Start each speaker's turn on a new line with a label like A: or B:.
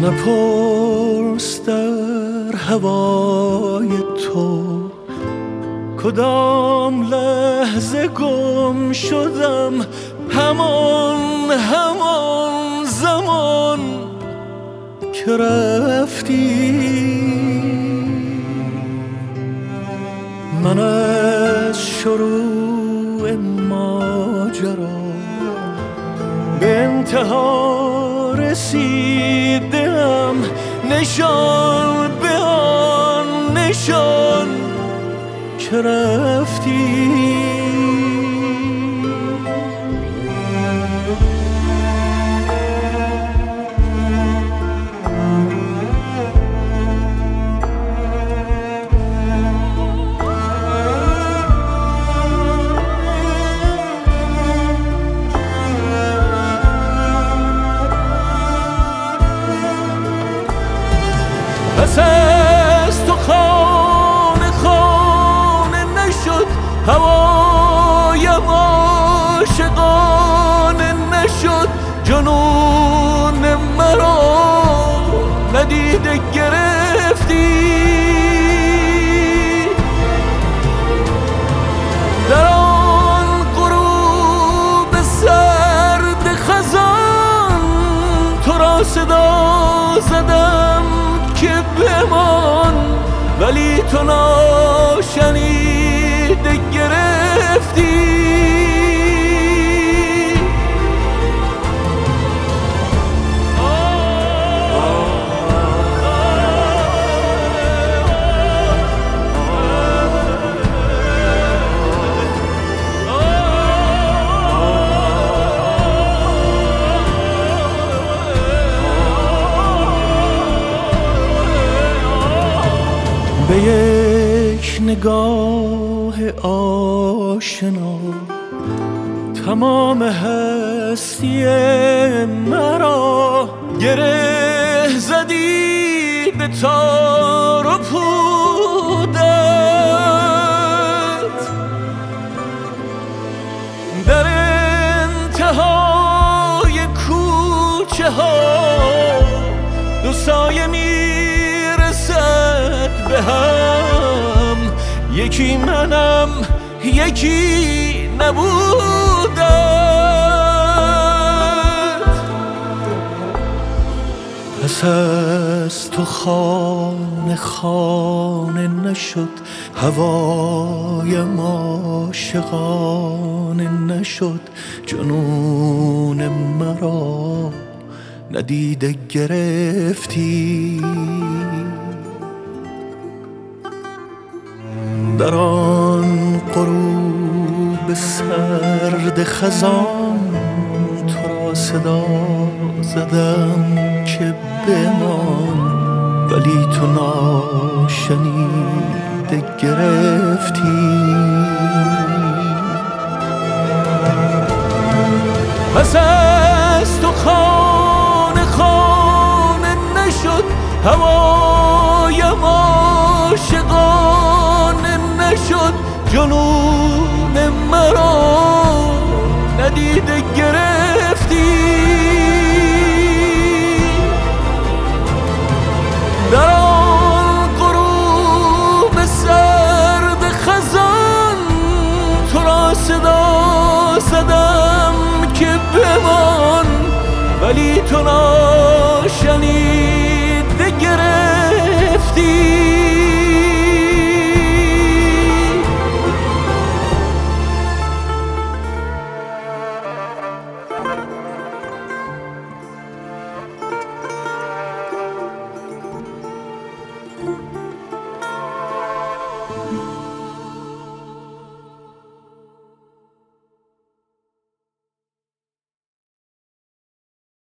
A: نپرس در هوای تو کدام لحظه گم شدم، همان زمان که رفتی. من از شروع ماجرا به انتها رسیدم، نشان به آن نشان که رفتی. پس از تو خانه نشد، هوایم عاشقانه نشد، جنون مرا ندیده گرفتی. در آن غروب سرد خزان تو را صدا زدم که بمان، ولی تو ناشنیده گرفتی. به یک نگاه آشنا تمام هستی مرا گره زدی به تار و پودت. در انتهای کوچه ها دو سایه میرسد به هم، یکی منم یکی نبودت. پس از تو خانه نشد، هوایم عاشقانه نشد، جنون مرا ندیده گرفتی. در آن غروب سرد خزان تو را صدا زدم که بمان، ولی تو ناشنیده گرفتی. پس از تو خانه نشد، هوایم عاشقانه نشد، جنون مرا ندیده گرفتی. در آن غروب سرد خزان تو را صدا زدم که بمان، ولی تو